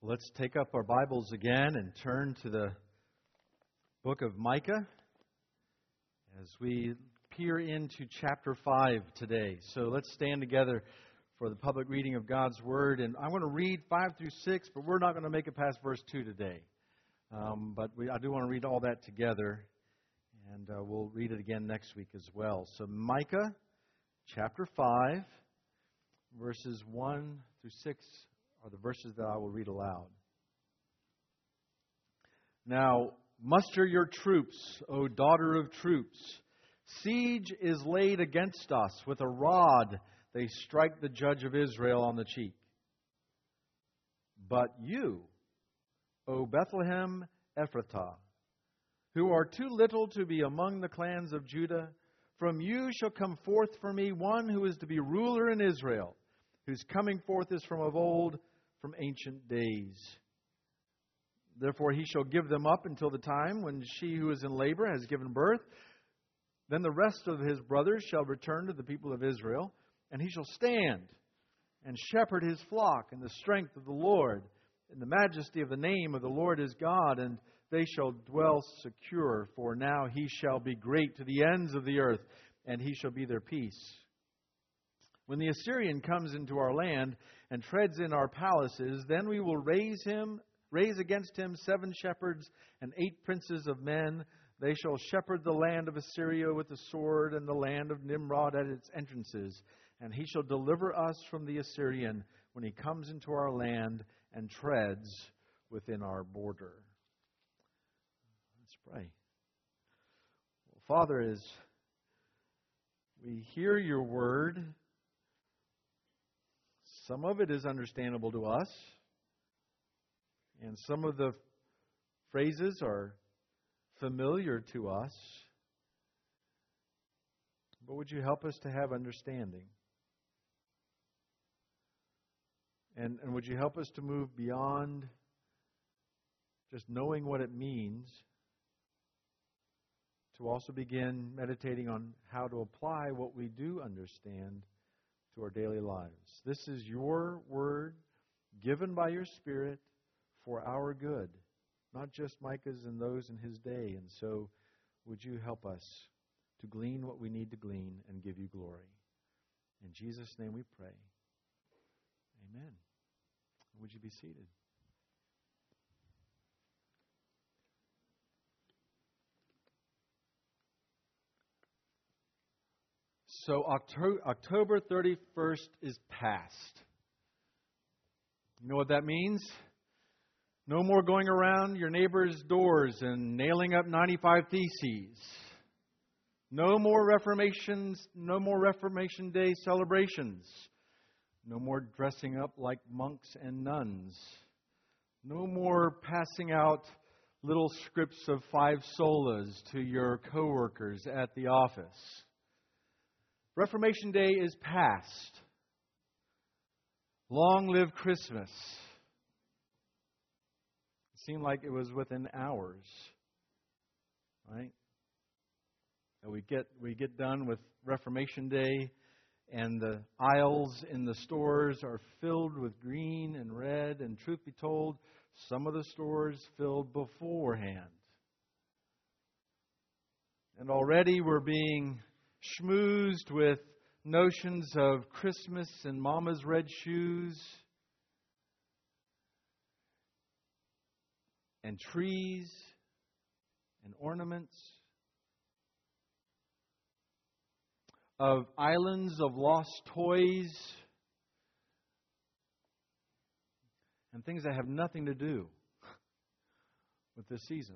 Let's take up our Bibles again and turn to the book of Micah as we peer into chapter 5 today. So let's stand together for the public reading of God's Word. And I'm going to read 5 through 6, but we're not going to make it past verse 2 today. I do want to read all that together, and we'll read it again next week as well. So Micah chapter 5, verses 1 through 6 are the verses that I will read aloud. Now, muster your troops, O daughter of troops. Siege is laid against us. With a rod they strike the judge of Israel on the cheek. But you, O Bethlehem Ephrathah, who are too little to be among the clans of Judah, from you shall come forth for me one who is to be ruler in Israel, whose coming forth is from of old, from ancient days. Therefore he shall give them up until the time when she who is in labor has given birth. Then the rest of his brothers shall return to the people of Israel, and he shall stand and shepherd his flock in the strength of the Lord, in the majesty of the name of the Lord his God, and they shall dwell secure, for now he shall be great to the ends of the earth, and he shall be their peace. When the Assyrian comes into our land and treads in our palaces, then we will raise against him 7 shepherds and 8 princes of men. They shall shepherd the land of Assyria with the sword, and the land of Nimrod at its entrances. And he shall deliver us from the Assyrian when he comes into our land and treads within our border. Let's pray. Well, Father, as we hear your word, some of it is understandable to us, and some of the phrases are familiar to us. But would you help us to have understanding? And would you help us to move beyond just knowing what it means to also begin meditating on how to apply what we do understand to our daily lives? This is your word given by your Spirit for our good, not just Micah's and those in his day. And so would you help us to glean what we need to glean and give you glory? In Jesus' name we pray. Amen. Would you be seated? So October 31st is past. You know what that means? No more going around your neighbor's doors and nailing up 95 Theses. No more Reformation Day celebrations. No more dressing up like monks and nuns. No more passing out little scripts of 5 solas to your coworkers at the office. Reformation Day is past. Long live Christmas. It seemed like it was within hours, right? And we get done with Reformation Day, and the aisles in the stores are filled with green and red, and truth be told, some of the stores filled beforehand. And already we're being schmoozed with notions of Christmas and Mama's red shoes and trees and ornaments, of islands of lost toys and things that have nothing to do with this season.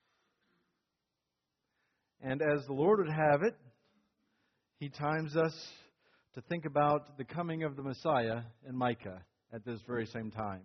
And as the Lord would have it, He times us to think about the coming of the Messiah in Micah at this very same time.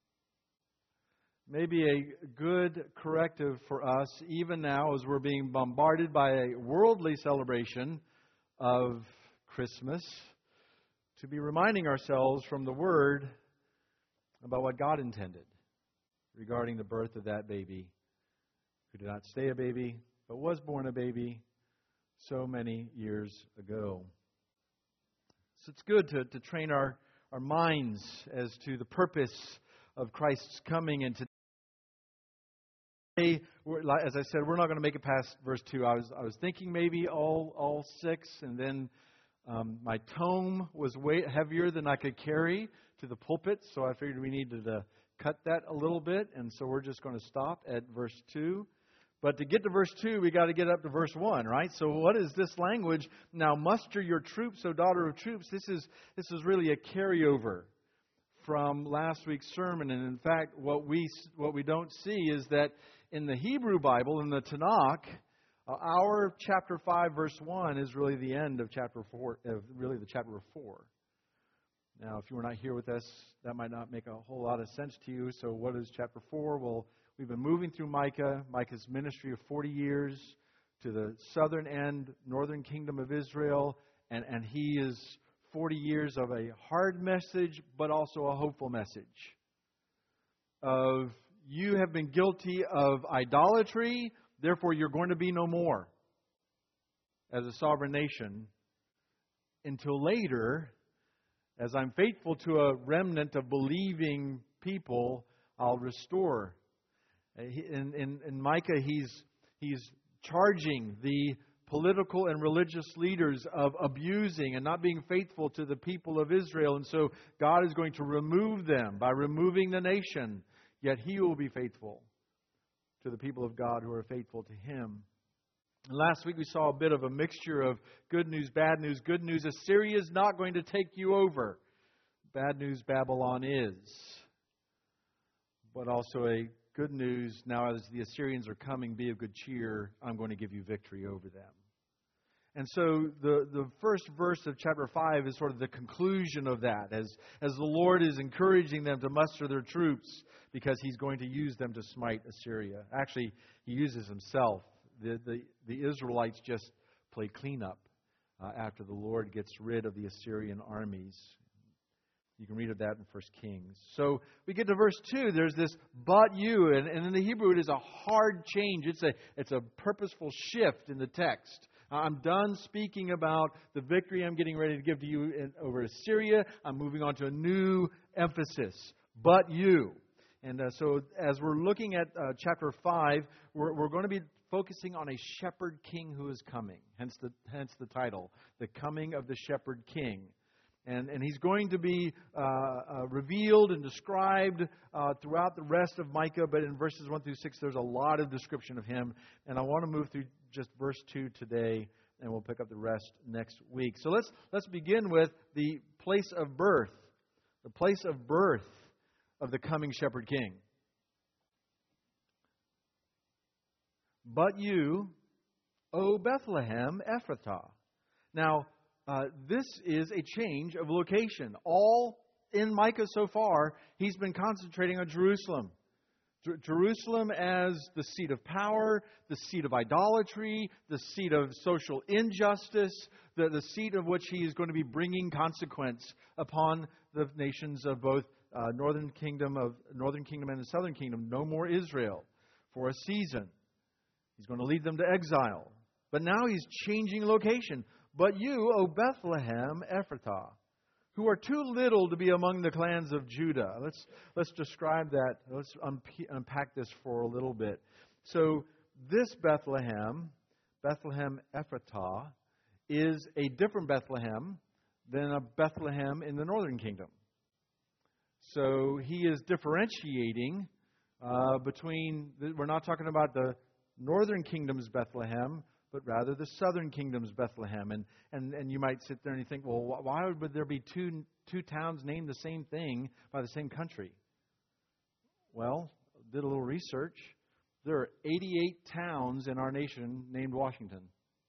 Maybe a good corrective for us, even now as we're being bombarded by a worldly celebration of Christmas, to be reminding ourselves from the Word about what God intended regarding the birth of that baby, who did not stay a baby, but was born a baby so many years ago. So it's good to train our minds as to the purpose of Christ's coming. And today, as I said, we're not going to make it past verse 2. I was thinking maybe all 6, and then my tome was way heavier than I could carry to the pulpit, so I figured we needed to cut that a little bit, and so we're just going to stop at verse 2. But to get to verse 2, we got to get up to verse 1, right? So what is this language? Now muster your troops, O daughter of troops. This is really a carryover from last week's sermon. And in fact, what we don't see is that in the Hebrew Bible, in the Tanakh, our chapter 5, verse 1 is really the end of chapter 4, really the chapter 4. Now, if you were not here with us, that might not make a whole lot of sense to you. So what is chapter 4? Well, we've been moving through Micah's ministry of 40 years to the southern end, northern kingdom of Israel. And he is 40 years of a hard message, but also a hopeful message. Of you have been guilty of idolatry, therefore you're going to be no more as a sovereign nation until later, as I'm faithful to a remnant of believing people, I'll restore. In Micah, he's charging the political and religious leaders of abusing and not being faithful to the people of Israel. And so God is going to remove them by removing the nation. Yet He will be faithful to the people of God who are faithful to Him. And last week we saw a bit of a mixture of good news, bad news. Good news, Assyria is not going to take you over. Bad news, Babylon is. But also a good news, now as the Assyrians are coming, be of good cheer. I'm going to give you victory over them. And so the first verse of chapter 5 is sort of the conclusion of that, as the Lord is encouraging them to muster their troops because He's going to use them to smite Assyria. Actually, He uses Himself. The Israelites just play cleanup after the Lord gets rid of the Assyrian armies. You can read of that in 1 Kings. So we get to verse 2. There's this but you. And in the Hebrew, it is a hard change. It's a purposeful shift in the text. I'm done speaking about the victory I'm getting ready to give to you over Assyria. I'm moving on to a new emphasis. But you. And so as we're looking at chapter 5, we're going to be focusing on a shepherd king who is coming. Hence the title, The Coming of the Shepherd King. And he's going to be revealed and described throughout the rest of Micah. But in verses 1 through 6, there's a lot of description of him. And I want to move through just verse 2 today, and we'll pick up the rest next week. So let's begin with the place of birth. The place of birth of the coming shepherd king. But you, O Bethlehem Ephrathah. Now, this is a change of location. All in Micah so far, he's been concentrating on Jerusalem. Jerusalem as the seat of power, the seat of idolatry, the seat of social injustice, the seat of which he is going to be bringing consequence upon the nations of both northern kingdom and the southern kingdom. No more Israel for a season. He's going to lead them to exile. But now he's changing location. But you, O Bethlehem Ephrathah, who are too little to be among the clans of Judah. Let's describe that. Let's unpack this for a little bit. So this Bethlehem Ephrathah, is a different Bethlehem than a Bethlehem in the northern kingdom. So he is differentiating between, we're not talking about the northern kingdom's Bethlehem, but rather the southern kingdom's Bethlehem. And you might sit there and you think, well, why would there be two towns named the same thing by the same country? Well, did a little research. There are 88 towns in our nation named Washington.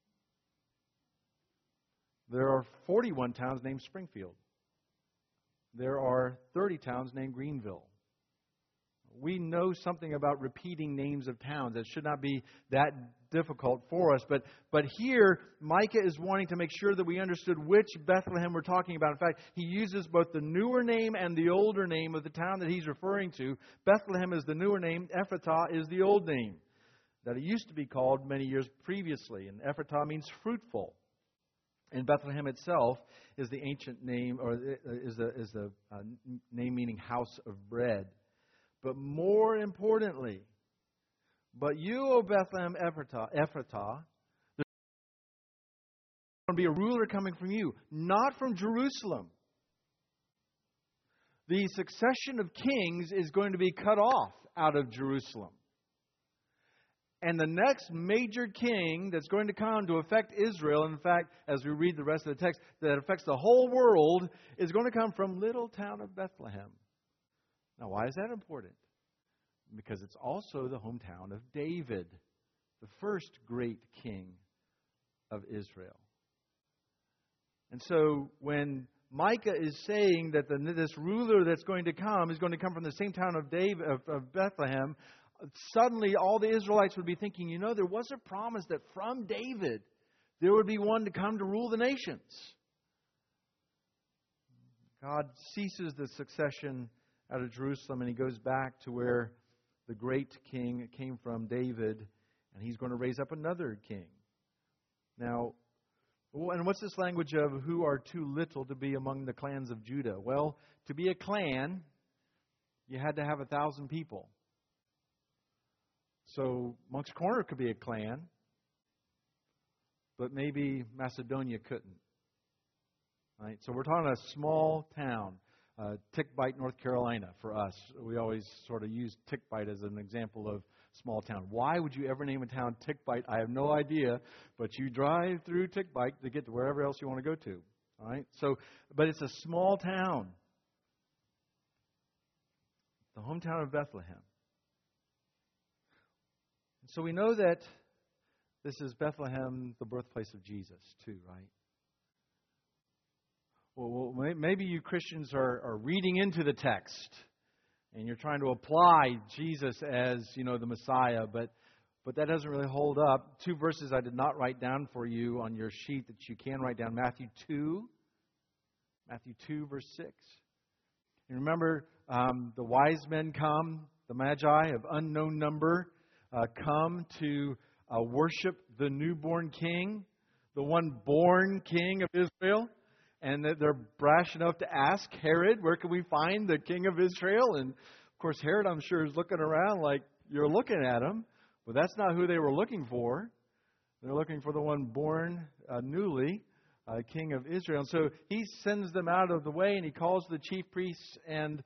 There are 41 towns named Springfield. There are 30 towns named Greenville. We know something about repeating names of towns. It should not be that difficult for us. But here, Micah is wanting to make sure that we understood which Bethlehem we're talking about. In fact, he uses both the newer name and the older name of the town that he's referring to. Bethlehem is the newer name. Ephrathah is the old name that it used to be called many years previously. And Ephrathah means fruitful. And Bethlehem itself is the ancient name, or is the name meaning house of bread. But more importantly, but you, O Bethlehem Ephratah, there's going to be a ruler coming from you, not from Jerusalem. The succession of kings is going to be cut off out of Jerusalem. And the next major king that's going to come to affect Israel, in fact, as we read the rest of the text, that affects the whole world, is going to come from little town of Bethlehem. Now, why is that important? Because it's also the hometown of David, the first great king of Israel. And so when Micah is saying that this ruler that's going to come is going to come from the same town of Bethlehem, suddenly all the Israelites would be thinking, there was a promise that from David there would be one to come to rule the nations. God ceases the succession out of Jerusalem and He goes back to where the great king came from, David, and He's going to raise up another king. Now, and what's this language of who are too little to be among the clans of Judah? Well, to be a clan, you had to have 1,000 people. So Moncks Corner could be a clan, but maybe Macedonia couldn't. Right? So we're talking a small town, Tickbite, North Carolina for us. We always sort of use Tickbite as an example of small town. Why would you ever name a town Tickbite? I have no idea, but you drive through Tickbite to get to wherever else you want to go to. All right? So, but it's a small town. The hometown of Bethlehem. So we know that this is Bethlehem, the birthplace of Jesus, too, right? Well, maybe you Christians are reading into the text, and you're trying to apply Jesus as, the Messiah, but that doesn't really hold up. 2 verses I did not write down for you on your sheet that you can write down. Matthew 2, verse 6. You remember the wise men come, the Magi of unknown number, come to worship the newborn king, the one born king of Israel. And that they're brash enough to ask Herod, where can we find the king of Israel? And, of course, Herod, I'm sure, is looking around like, you're looking at him. But that's not who they were looking for. They're looking for the one born newly, king of Israel. And so he sends them out of the way, and he calls the chief priests and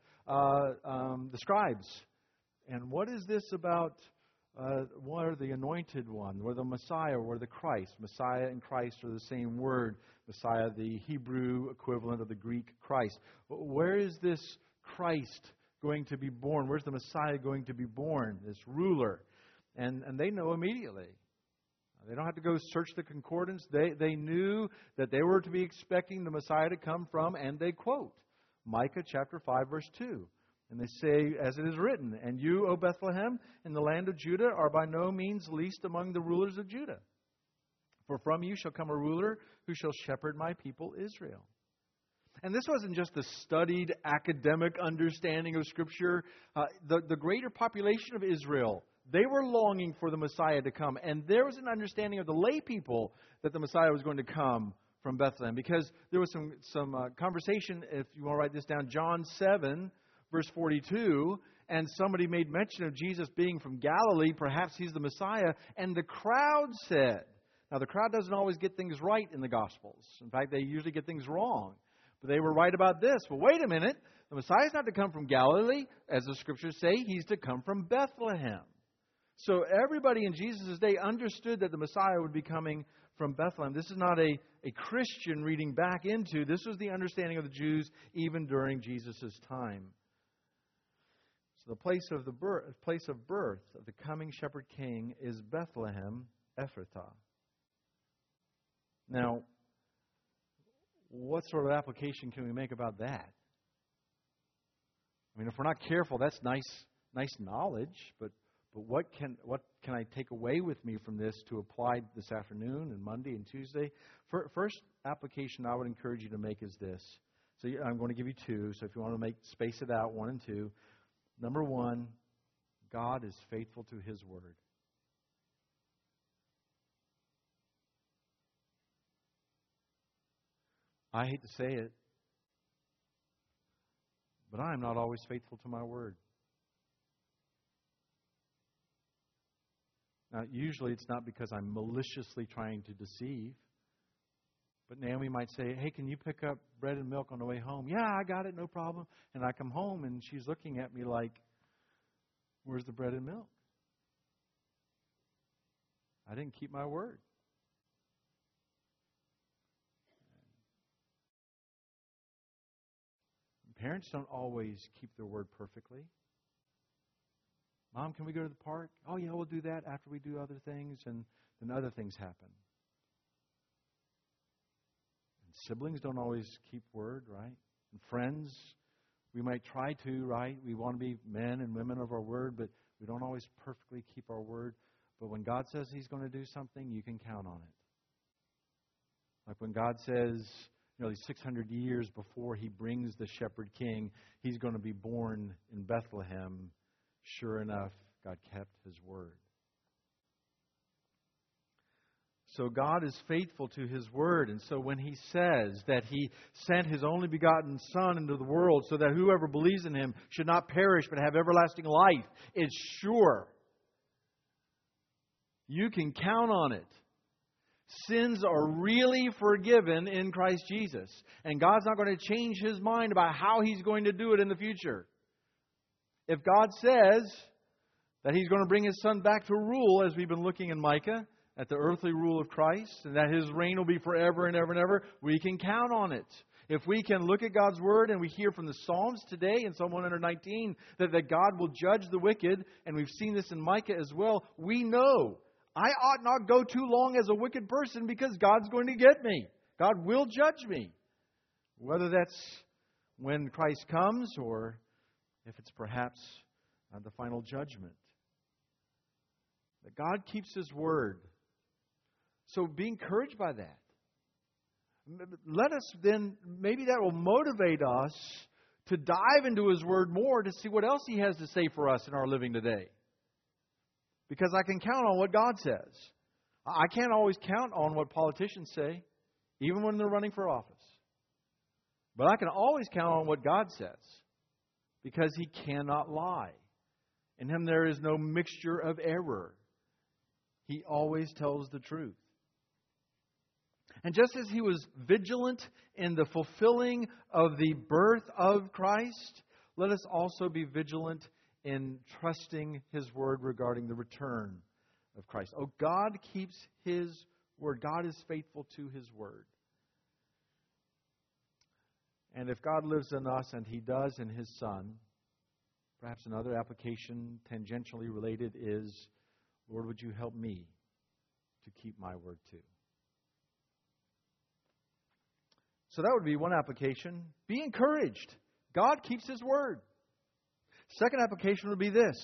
the scribes. And what is this about? What are the anointed one, or the Messiah, or the Christ? Messiah and Christ are the same word. Messiah, the Hebrew equivalent of the Greek Christ. Where is this Christ going to be born? Where's the Messiah going to be born, this ruler? And they know immediately. They don't have to go search the concordance. They knew that they were to be expecting the Messiah to come from, and they quote Micah chapter 5, verse 2. And they say, as it is written, "And you, O Bethlehem, in the land of Judah, are by no means least among the rulers of Judah. For from you shall come a ruler who shall shepherd my people Israel." And this wasn't just a studied academic understanding of Scripture. The greater population of Israel, they were longing for the Messiah to come. And there was an understanding of the lay people that the Messiah was going to come from Bethlehem. Because there was some conversation, if you want to write this down, John 7, verse 42, and somebody made mention of Jesus being from Galilee. Perhaps He's the Messiah. And the crowd said, now the crowd doesn't always get things right in the Gospels. In fact, they usually get things wrong. But they were right about this. Well, wait a minute. The Messiah is not to come from Galilee, as the Scriptures say. He's to come from Bethlehem. So everybody in Jesus' day understood that the Messiah would be coming from Bethlehem. This is not a Christian reading back into. This was the understanding of the Jews even during Jesus' time. So the place of birth of the coming shepherd king is Bethlehem Ephratah. Now, what sort of application can we make about that? I mean, if we're not careful, that's nice knowledge, but what can I take away with me from this to apply this afternoon and Monday and Tuesday? First application I would encourage you to make is this. So I'm going to give you 2. So if you want to space it out, 1 and 2. Number 1, God is faithful to His word. I hate to say it, but I am not always faithful to my word. Now, usually it's not because I'm maliciously trying to deceive. But Naomi might say, hey, can you pick up bread and milk on the way home? Yeah, I got it, no problem. And I come home and she's looking at me like, where's the bread and milk? I didn't keep my word. Parents don't always keep their word perfectly. Mom, can we go to the park? Oh, yeah, we'll do that after we do other things, and then other things happen. And siblings don't always keep word, right? And friends, we might try to, right? We want to be men and women of our word, but we don't always perfectly keep our word. But when God says He's going to do something, you can count on it. Like when God says, 600 years before He brings the shepherd king, He's going to be born in Bethlehem. Sure enough, God kept His word. So God is faithful to His word. And so when He says that He sent His only begotten Son into the world so that whoever believes in Him should not perish but have everlasting life, it's sure. You can count on it. Sins are really forgiven in Christ Jesus. And God's not going to change His mind about how He's going to do it in the future. If God says that He's going to bring His Son back to rule, as we've been looking in Micah, at the earthly rule of Christ, and that His reign will be forever and ever and ever, we can count on it. If we can look at God's Word and we hear from the Psalms today in Psalm 119 that God will judge the wicked, and we've seen this in Micah as well, we know I ought not go too long as a wicked person because God's going to get me. God will judge me. Whether that's when Christ comes or if it's perhaps the final judgment. That God keeps His word. So be encouraged by that. Let us then, maybe that will motivate us to dive into His word more to see what else He has to say for us in our living today. Because I can count on what God says. I can't always count on what politicians say, even when they're running for office. But I can always count on what God says, because He cannot lie. In Him there is no mixture of error. He always tells the truth. And just as He was vigilant in the fulfilling of the birth of Christ, let us also be vigilant in trusting His word regarding the return of Christ. Oh, God keeps His word. God is faithful to His word. And if God lives in us, and He does in His Son, perhaps another application tangentially related is, Lord, would You help me to keep my word too? So that would be one application. Be encouraged. God keeps His word. Second application would be this.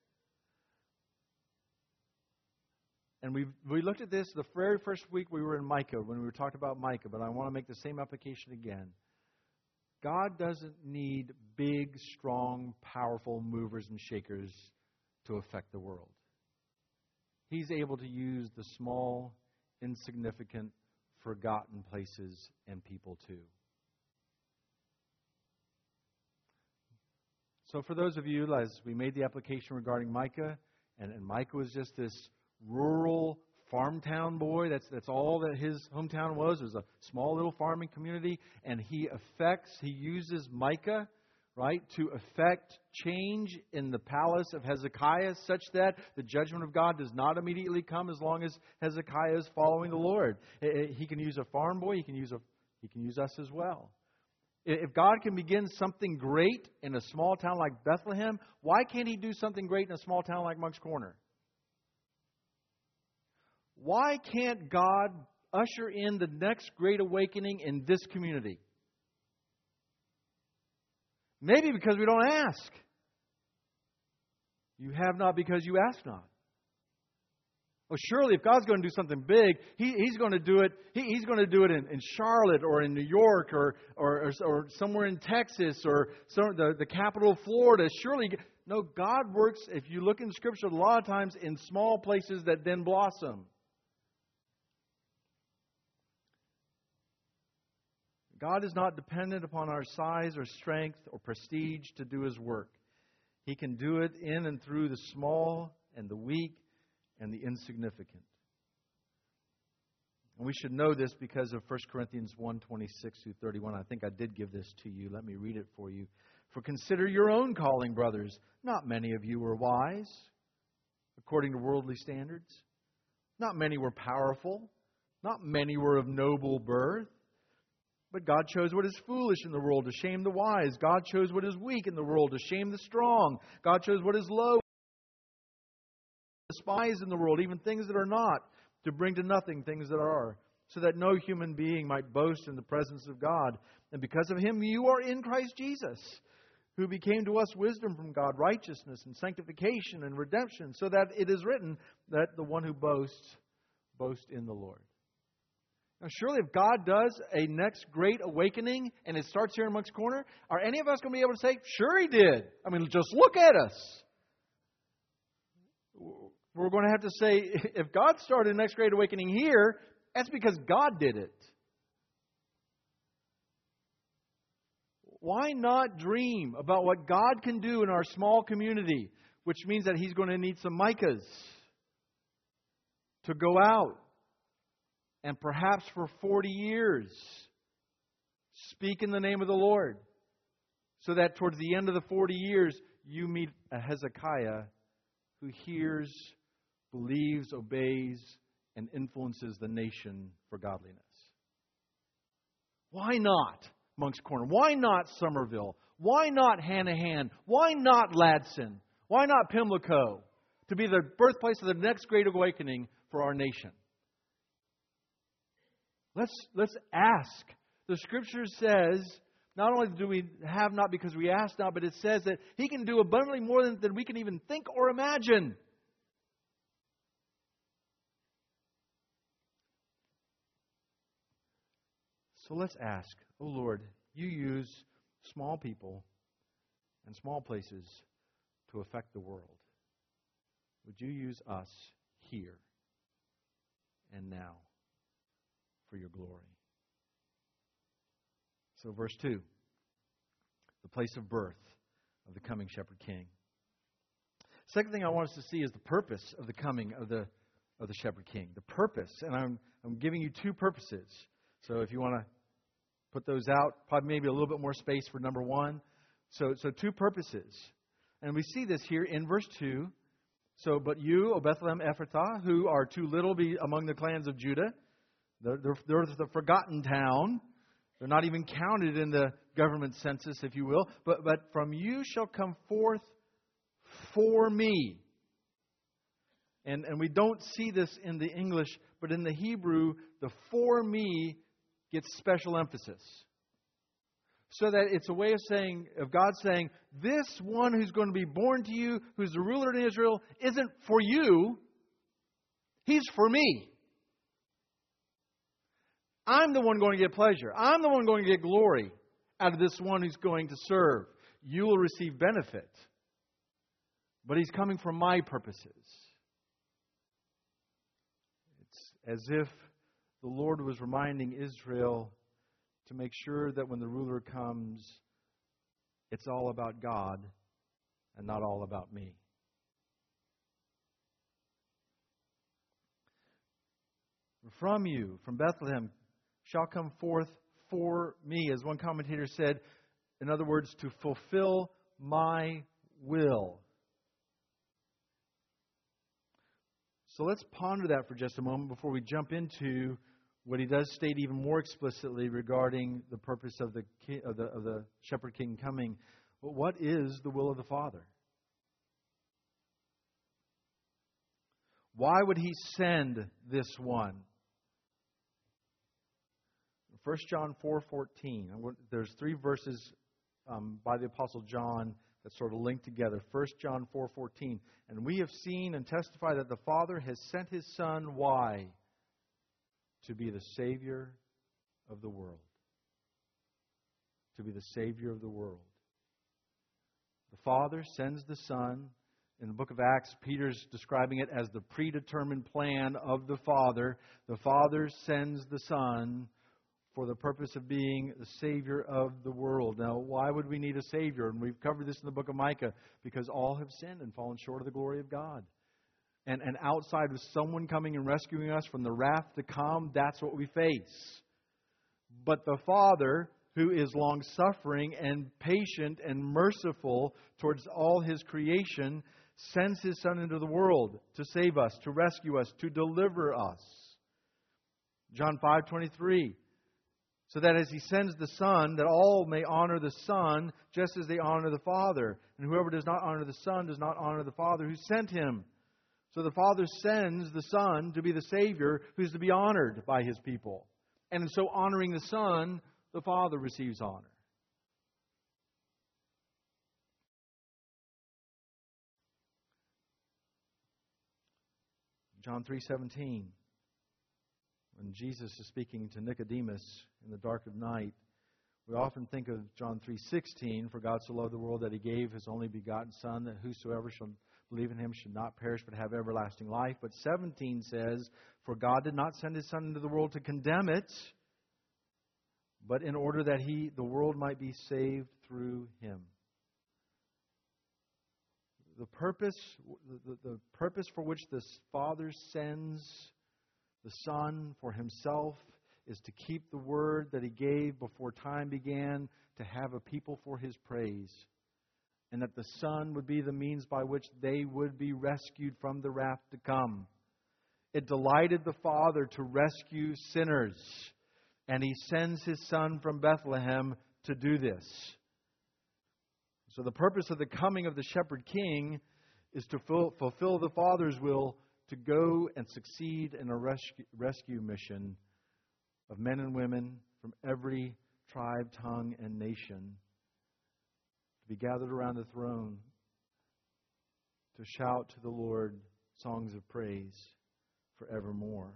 And we looked at this the very first week we were in Micah, when we were talking about Micah, but I want to make the same application again. God doesn't need big, strong, powerful movers and shakers to affect the world. He's able to use the small, insignificant, forgotten places and people too. So for those of you, as we made the application regarding Micah, and Micah was just this rural farm town boy. That's all that his hometown was. It was a small little farming community. And he uses Micah, right, to effect change in the palace of Hezekiah such that the judgment of God does not immediately come as long as Hezekiah is following the Lord. He can use a farm boy. He can use us as well. If God can begin something great in a small town like Bethlehem, why can't He do something great in a small town like Moncks Corner? Why can't God usher in the next great awakening in this community? Maybe because we don't ask. You have not because you ask not. Well, surely if God's going to do something big, He's going to do it. He's going to do it in Charlotte or in New York or somewhere in Texas or the capital of Florida. Surely, no, God works, if you look in Scripture, a lot of times in small places that then blossom. God is not dependent upon our size or strength or prestige to do His work. He can do it in and through the small and the weak and the insignificant. And we should know this because of 1 Corinthians 1:26-31. I think I did give this to you. Let me read it for you. For consider your own calling, brothers. Not many of you were wise, according to worldly standards. Not many were powerful. Not many were of noble birth. But God chose what is foolish in the world to shame the wise. God chose what is weak in the world to shame the strong. God chose what is low, despised in the world, even things that are not, to bring to nothing things that are, so that no human being might boast in the presence of God. And because of Him you are in Christ Jesus, who became to us wisdom from God, righteousness and sanctification and redemption, so that it is written that the one who boasts, boast in the Lord. Now, surely if God does a next great awakening and it starts here in Moncks Corner, are any of us going to be able to say, sure He did? I mean, just look at us. We're going to have to say, if God started a next great awakening here, that's because God did it. Why not dream about what God can do in our small community, which means that He's going to need some Micahs to go out and perhaps for 40 years speak in the name of the Lord, so that towards the end of the 40 years you meet a Hezekiah who hears, believes, obeys, and influences the nation for godliness. Why not Moncks Corner? Why not Somerville? Why not Hanahan? Why not Ladson? Why not Pimlico to be the birthplace of the next great awakening for our nation? Let's ask. The Scripture says, not only do we have not because we ask not, but it says that He can do abundantly more than we can even think or imagine. So let's ask, oh Lord, You use small people and small places to affect the world. Would You use us here and now for Your glory? So verse 2, the place of birth of the coming Shepherd King. Second thing I want us to see is the purpose of the coming of the Shepherd King. The purpose, and I'm giving you two purposes. So if you want to put those out, probably maybe a little bit more space for number one. So two purposes. And we see this here in verse 2. So, but you, O Bethlehem Ephrathah, who are too little to be among the clans of Judah, they're the forgotten town. They're not even counted in the government census, if you will. But from you shall come forth for me. And we don't see this in the English, but in the Hebrew, the for me gets special emphasis. So that it's a way of God saying, this one who's going to be born to you, who's the ruler in Israel, isn't for you. He's for me. I'm the one going to get pleasure. I'm the one going to get glory out of this one who's going to serve. You will receive benefit. But He's coming for my purposes. It's as if the Lord was reminding Israel to make sure that when the ruler comes, it's all about God and not all about me. From you, from Bethlehem, shall come forth for me, as one commentator said, in other words, to fulfill my will. So let's ponder that for just a moment before we jump into what he does state even more explicitly regarding the purpose of the Shepherd King coming. But what is the will of the Father? Why would He send this one? 1 John 4:14. There's three verses by the Apostle John that sort of link together. 1 John 4:14. And we have seen and testify that the Father has sent His Son. Why? To be the Savior of the world. To be the Savior of the world. The Father sends the Son. In the book of Acts, Peter's describing it as the predetermined plan of the Father. The Father sends the Son for the purpose of being the Savior of the world. Now, why would we need a Savior? And we've covered this in the book of Micah. Because all have sinned and fallen short of the glory of God. and outside of someone coming and rescuing us from the wrath to come, that's what we face. But the Father, who is long-suffering and patient and merciful towards all His creation, sends His Son into the world to save us, to rescue us, to deliver us. John 5:23. So that as He sends the Son, that all may honor the Son just as they honor the Father. And whoever does not honor the Son does not honor the Father who sent Him. So the Father sends the Son to be the Savior who's to be honored by His people. And in so honoring the Son, the Father receives honor. John 3:17. When Jesus is speaking to Nicodemus in the dark of night, we often think of John 3:16, for God so loved the world that He gave His only begotten Son, that whosoever shall believe in Him should not perish but have everlasting life. But 17 says, for God did not send His Son into the world to condemn it, but in order that the world might be saved through Him. The purpose for which the Father sends the Son for Himself is to keep the word that He gave before time began, to have a people for His praise, and that the Son would be the means by which they would be rescued from the wrath to come. It delighted the Father to rescue sinners, and He sends His Son from Bethlehem to do this. So the purpose of the coming of the Shepherd King is to fulfill the Father's will, to go and succeed in a rescue mission of men and women from every tribe, tongue, and nation, to be gathered around the throne, to shout to the Lord songs of praise forevermore.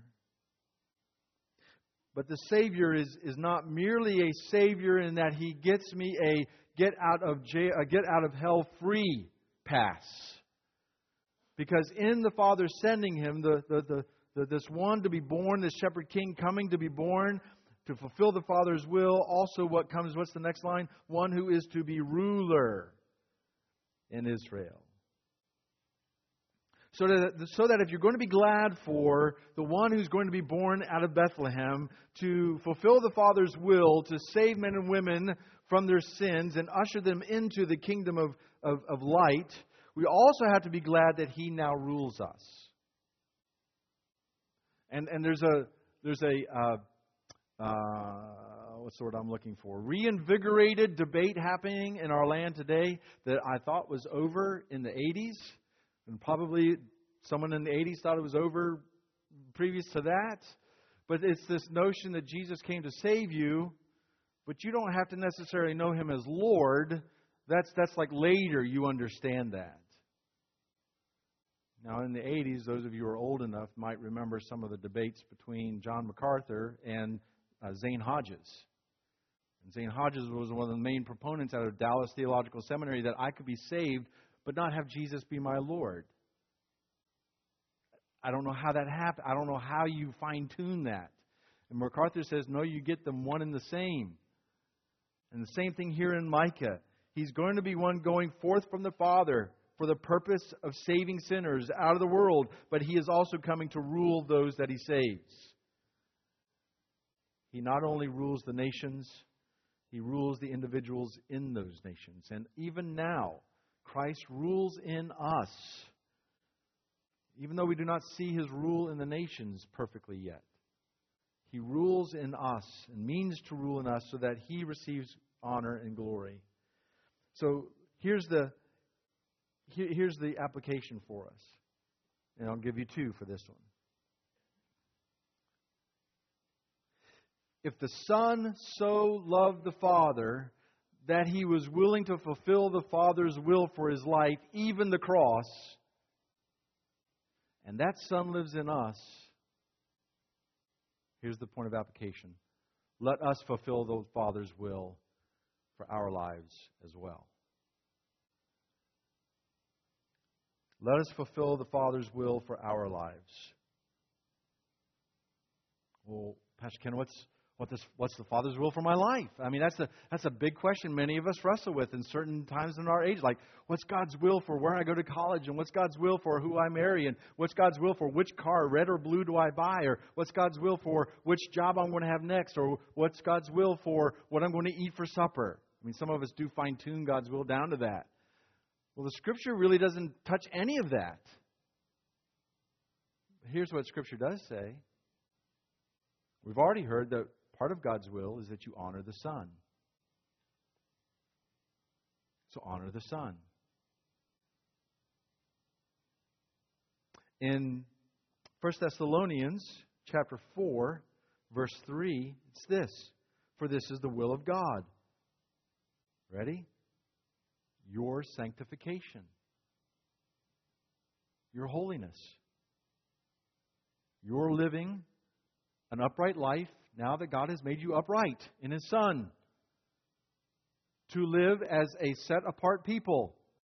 But the Savior is not merely a Savior in that He gets me a get out of hell free pass. Because in the Father sending Him, this one to be born, this Shepherd King coming to be born, to fulfill the Father's will, also what's the next line? One who is to be ruler in Israel. So that if you're going to be glad for the one who's going to be born out of Bethlehem, to fulfill the Father's will, to save men and women from their sins and usher them into the kingdom of light, we also have to be glad that He now rules us. And there's a what's the word I'm looking for? Reinvigorated debate happening in our land today that I thought was over in the 80s. And probably someone in the 80s thought it was over previous to that. But it's this notion that Jesus came to save you, but you don't have to necessarily know Him as Lord. That's like later you understand that. Now, in the 80s, those of you who are old enough might remember some of the debates between John MacArthur and Zane Hodges. And Zane Hodges was one of the main proponents out of Dallas Theological Seminary that I could be saved but not have Jesus be my Lord. I don't know how that happened. I don't know how you fine-tune that. And MacArthur says, no, you get them one and the same. And the same thing here in Micah. He's going to be one going forth from the Father for the purpose of saving sinners out of the world, but He is also coming to rule those that He saves. He not only rules the nations, He rules the individuals in those nations. And even now, Christ rules in us, even though we do not see His rule in the nations perfectly yet. He rules in us and means to rule in us so that He receives honor and glory. So here's the application for us. And I'll give you two for this one. If the Son so loved the Father that He was willing to fulfill the Father's will for His life, even the cross, and that Son lives in us, here's the point of application. Let us fulfill the Father's will for our lives as well. Let us fulfill the Father's will for our lives. Well, Pastor Ken, What's the Father's will for my life? I mean, that's a big question many of us wrestle with in certain times in our age. Like, what's God's will for where I go to college? And what's God's will for who I marry? And what's God's will for which car, red or blue, do I buy? Or what's God's will for which job I'm going to have next? Or what's God's will for what I'm going to eat for supper? I mean, some of us do fine-tune God's will down to that. Well, the Scripture really doesn't touch any of that. Here's what Scripture does say. We've already heard that part of God's will is that you honor the Son. So honor the Son. In 1 Thessalonians chapter 4, verse 3, it's this. For this is the will of God. Ready? Your sanctification. Your holiness. Your living an upright life now that God has made you upright in His Son. To live as a set-apart people.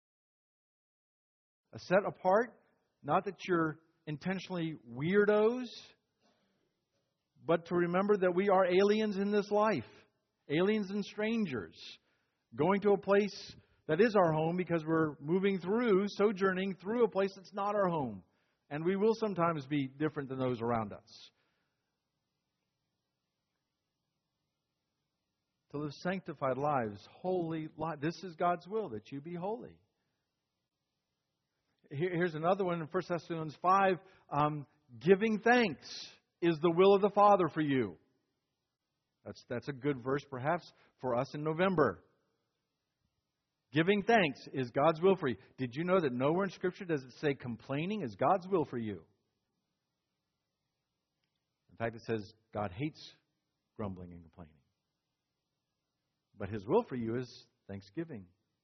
A set-apart, not that you're intentionally weirdos, but to remember that we are aliens in this life. Aliens and strangers. Going to a place that is our home because we're moving through, sojourning through a place that's not our home. And we will sometimes be different than those around us. To live sanctified lives, holy lives. This is God's will, that you be holy. Here's another one in 1 Thessalonians 5. Giving thanks is the will of the Father for you. That's a good verse perhaps for us in November. Giving thanks is God's will for you. Did you know that nowhere in Scripture does it say complaining is God's will for you? In fact, it says God hates grumbling and complaining. But His will for you is thanksgiving.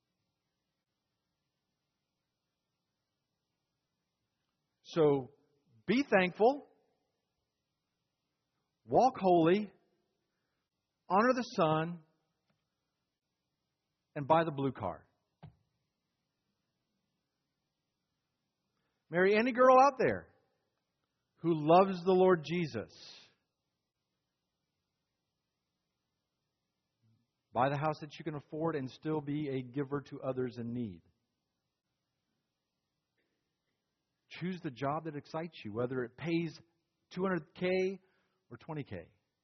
So, be thankful, walk holy, honor the Son, and buy the blue car. Marry any girl out there who loves the Lord Jesus. Buy the house that you can afford and still be a giver to others in need. Choose the job that excites you, whether it pays $200K or $20K.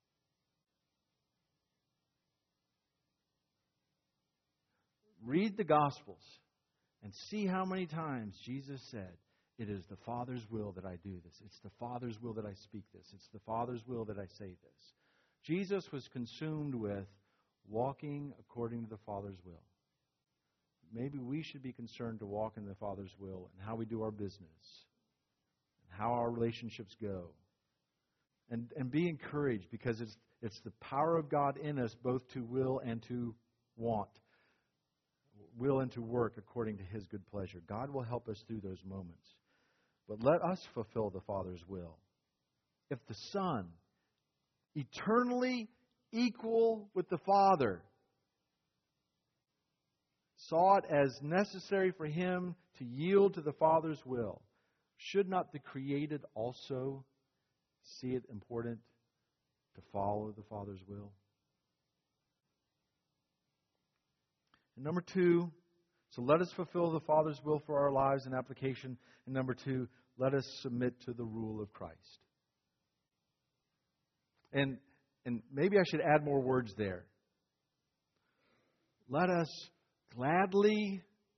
Read the Gospels and see how many times Jesus said, it is the Father's will that I do this. It's the Father's will that I speak this. It's the Father's will that I say this. Jesus was consumed with walking according to the Father's will. Maybe we should be concerned to walk in the Father's will and how we do our business and how our relationships go. And be encouraged because it's the power of God in us both to will and to want. Will and to work according to His good pleasure. God will help us through those moments. But let us fulfill the Father's will. If the Son, eternally equal with the Father, saw it as necessary for Him to yield to the Father's will, should not the created also see it important to follow the Father's will? And number 2, so let us fulfill the Father's will for our lives in application. And number 2, let us submit to the rule of Christ. And maybe I should add more words there. Let us gladly,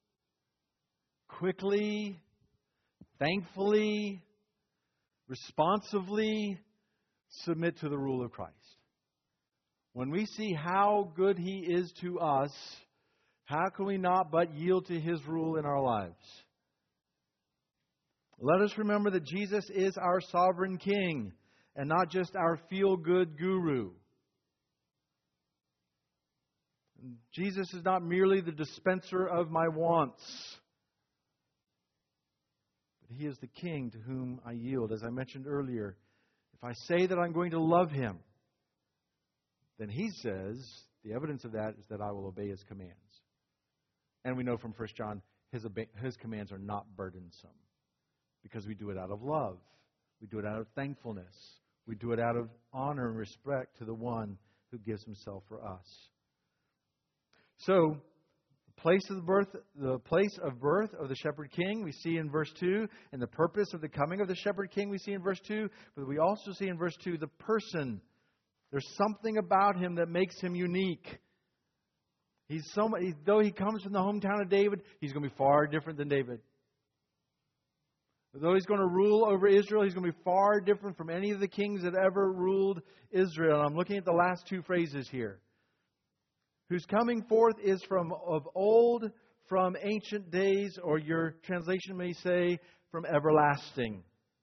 quickly, thankfully, responsively submit to the rule of Christ. When we see how good He is to us, how can we not but yield to His rule in our lives? Let us remember that Jesus is our sovereign King and not just our feel-good guru. Jesus is not merely the dispenser of my wants, but He is the King to whom I yield. As I mentioned earlier, if I say that I'm going to love Him, then He says, the evidence of that is that I will obey His commands. And we know from 1 John, His commands are not burdensome because we do it out of love. We do it out of thankfulness. We do it out of honor and respect to the one who gives himself for us. So, the place of birth of the shepherd king we see in verse 2, and the purpose of the coming of the shepherd king we see in verse 2, but we also see in verse 2 the person. There's something about him that makes him unique. Though he comes from the hometown of David, he's going to be far different than David. Though he's going to rule over Israel, he's going to be far different from any of the kings that ever ruled Israel. And I'm looking at the last two phrases here. Whose coming forth is from of old, from ancient days, or your translation may say, from everlasting.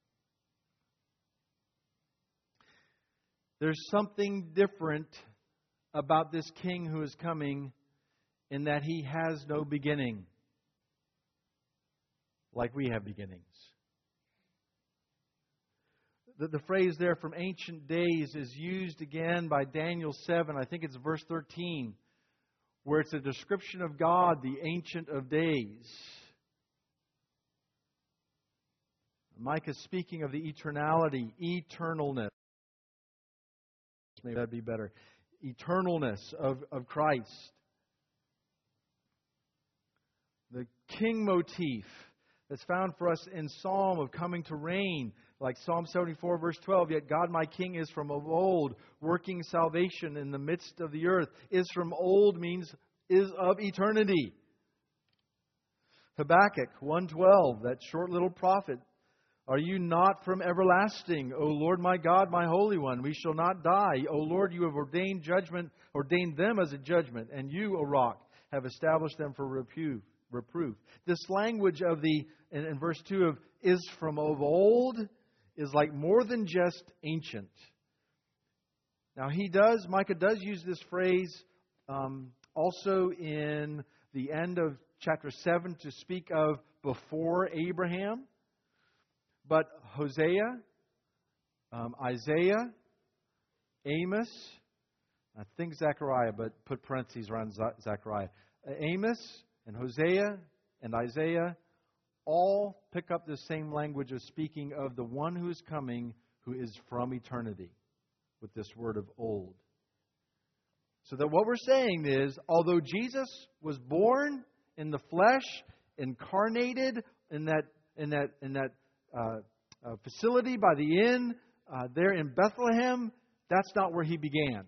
There's something different about this king who is coming in that he has no beginning, like we have beginnings. The phrase there, from ancient days, is used again by Daniel 7. I think it's verse 13, where it's a description of God, the Ancient of Days. Micah is speaking of the eternality, eternalness. Maybe that'd be better. Eternalness of Christ. The king motif that's found for us in Psalm of coming to reign, like Psalm 74 verse 12, yet God my King is from of old, working salvation in the midst of the earth. Is from old means is of eternity. Habakkuk 1:12, that short little prophet. Are you not from everlasting, O Lord my God, my Holy One? We shall not die. O Lord, you have ordained them as a judgment, and you, O Rock, have established them for reproof. This language of in verse 2 of is from of old is like more than just ancient. Now Micah does use this phrase also in the end of chapter 7 to speak of before Abraham. But Hosea, Isaiah, Amos, I think Zechariah, but put parentheses around Zechariah. Amos and Hosea and Isaiah all pick up the same language of speaking of the one who is coming, who is from eternity, with this word of old. So that what we're saying is, although Jesus was born in the flesh, incarnated in that facility by the inn there in Bethlehem, that's not where he began.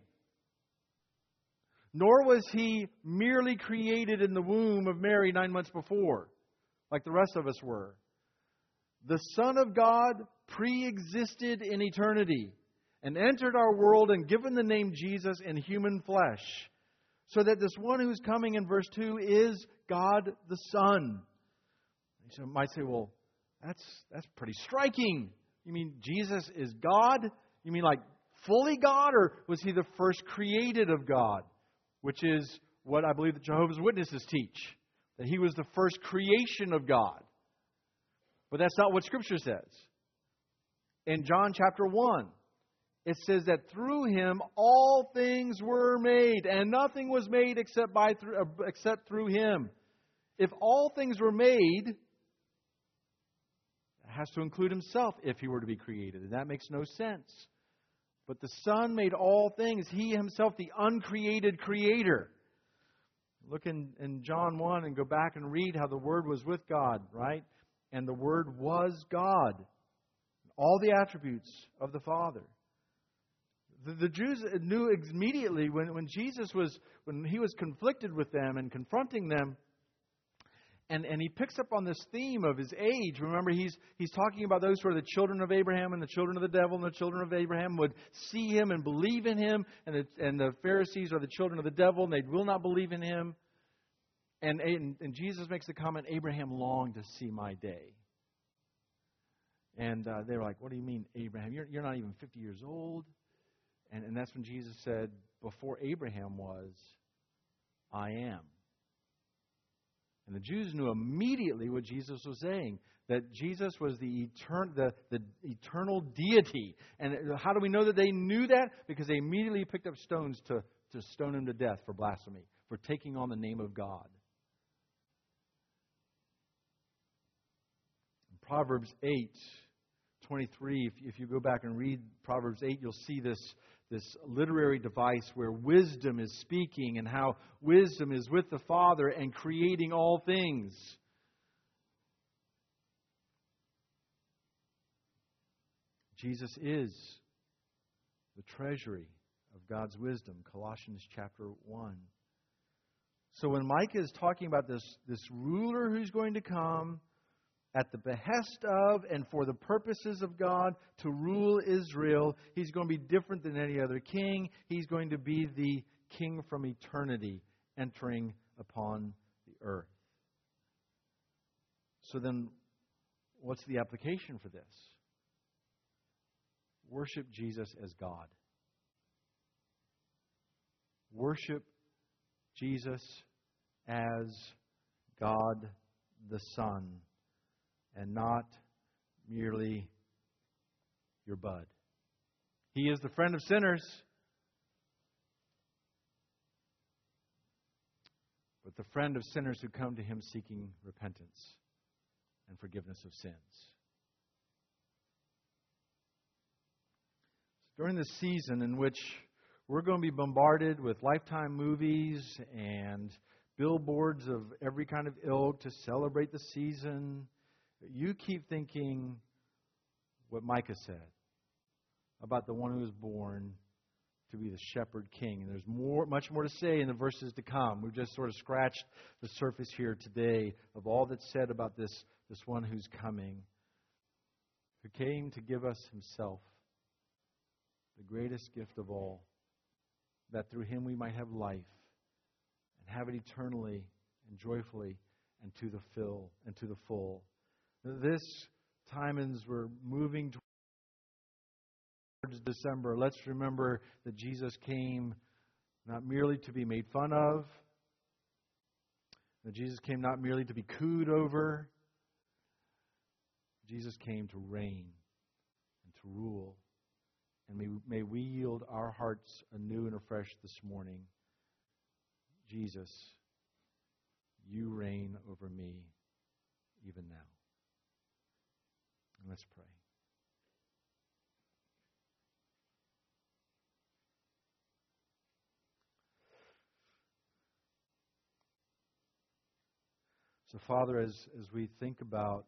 Nor was he merely created in the womb of Mary 9 months before, like the rest of us were. The Son of God pre-existed in eternity and entered our world and given the name Jesus in human flesh, so that this one who's coming in verse 2 is God the Son. You might say, well, that's pretty striking. You mean Jesus is God? You mean like fully God? Or was he the first created of God? Which is what I believe the Jehovah's Witnesses teach. That he was the first creation of God. But that's not what Scripture says. In John chapter 1, it says that through him all things were made, and nothing was made except through him. If all things were made, it has to include himself if he were to be created. And that makes no sense. But the Son made all things. He himself, the uncreated creator. Look in John 1 and go back and read how the Word was with God, right? And the Word was God. All the attributes of the Father. The Jews knew immediately when he was conflicted with them and confronting them, and he picks up on this theme of his age. Remember, he's talking about those who are the children of Abraham and the children of the devil, and the children of Abraham would see him and believe in him, and the Pharisees are the children of the devil, and they will not believe in him. And Jesus makes the comment, Abraham longed to see my day. And they were like, what do you mean, Abraham? You're not even 50 years old. And that's when Jesus said, before Abraham was, I am. And the Jews knew immediately what Jesus was saying, that Jesus was the eternal deity. And how do we know that they knew that? Because they immediately picked up stones to stone him to death for blasphemy, for taking on the name of God. In Proverbs 8 23, if you go back and read Proverbs 8, you'll see this literary device where wisdom is speaking and how wisdom is with the Father and creating all things. Jesus is the treasury of God's wisdom, Colossians chapter 1. So when Micah is talking about this ruler who's going to come at the behest of and for the purposes of God to rule Israel, he's going to be different than any other king. He's going to be the king from eternity entering upon the earth. So then, what's the application for this? Worship Jesus as God. Worship Jesus as God the Son, and not merely your bud. He is the friend of sinners, but the friend of sinners who come to Him seeking repentance and forgiveness of sins. During this season in which we're going to be bombarded with Lifetime movies and billboards of every kind of ilk to celebrate the season, you keep thinking what Micah said about the one who was born to be the shepherd king. And there's much more to say in the verses to come. We've just sort of scratched the surface here today of all that's said about this one who's coming, who came to give us Himself, the greatest gift of all, that through Him we might have life and have it eternally and joyfully and to the full. This time as we're moving towards December, let's remember that Jesus came not merely to be made fun of, that Jesus came not merely to be cooed over. Jesus came to reign and to rule. And may we yield our hearts anew and afresh this morning. Jesus, You reign over me even now. And let's pray. So, Father, as we think about,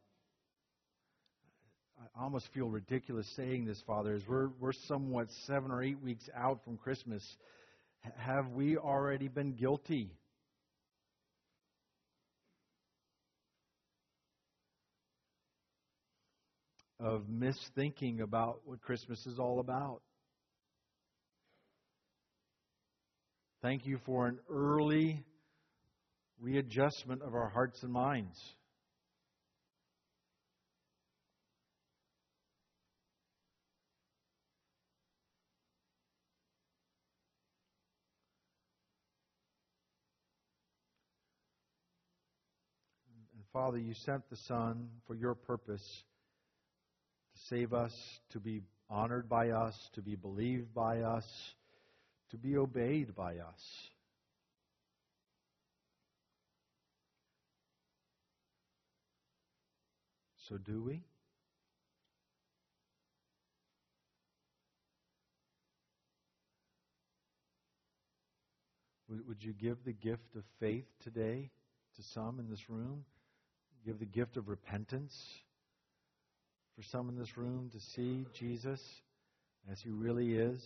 I almost feel ridiculous saying this, Father, as we're somewhat 7 or 8 weeks out from Christmas. Have we already been guilty of misthinking about what Christmas is all about? Thank You for an early readjustment of our hearts and minds. And Father, You sent the Son for Your purpose, to save us, to be honored by us, to be believed by us, to be obeyed by us. So do we? Would you give the gift of faith today to some in this room? Give the gift of repentance for some in this room to see Jesus as He really is,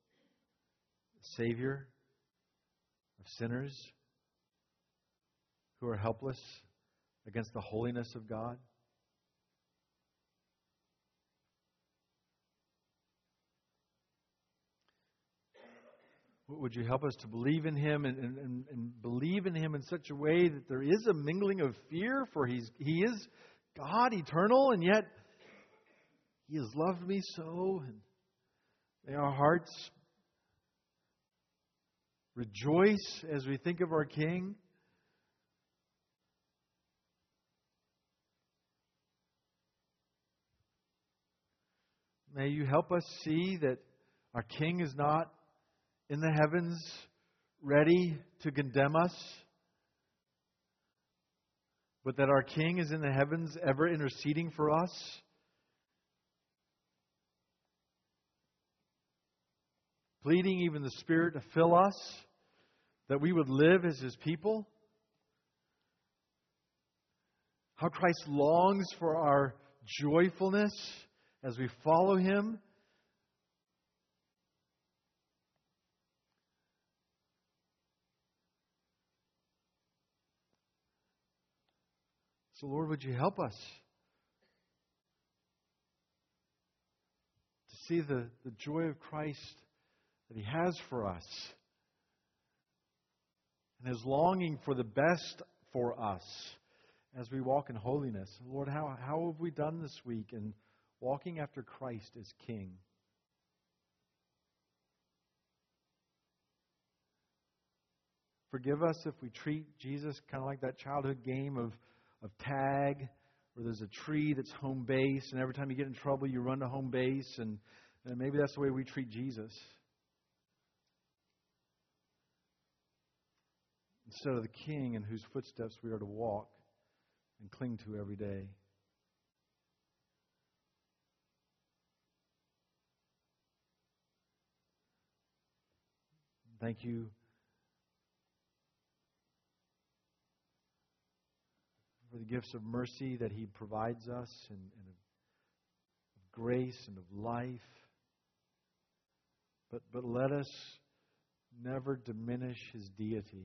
Savior of sinners who are helpless against the holiness of God? Would You help us to believe in Him and believe in Him in such a way that there is a mingling of fear, for He is God eternal, and yet He has loved me so, and may our hearts rejoice as we think of our King. May You help us see that our King is not in the heavens ready to condemn us, but that our King is in the heavens ever interceding for us. pleading even the Spirit to fill us, that we would live as His people. How Christ longs for our joyfulness as we follow Him. So, Lord, would you help us to see the joy of Christ that He has for us and His longing for the best for us as we walk in holiness. Lord, how have we done this week in walking after Christ as King? Forgive us if we treat Jesus kind of like that childhood game of tag, where there's a tree that's home base, and every time you get in trouble, you run to home base, and maybe that's the way we treat Jesus. Instead of the King in whose footsteps we are to walk and cling to every day. Thank you for the gifts of mercy that He provides us, and of grace and of life. But let us never diminish His deity.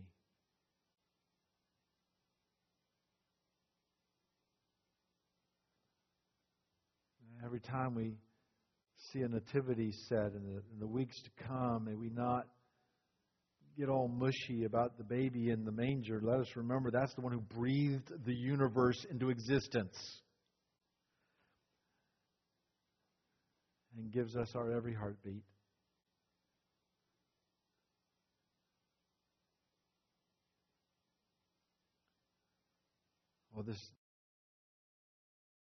Every time we see a nativity set in the weeks to come, may we not get all mushy about the baby in the manger. Let us remember that's the one who breathed the universe into existence and gives us our every heartbeat. Well, this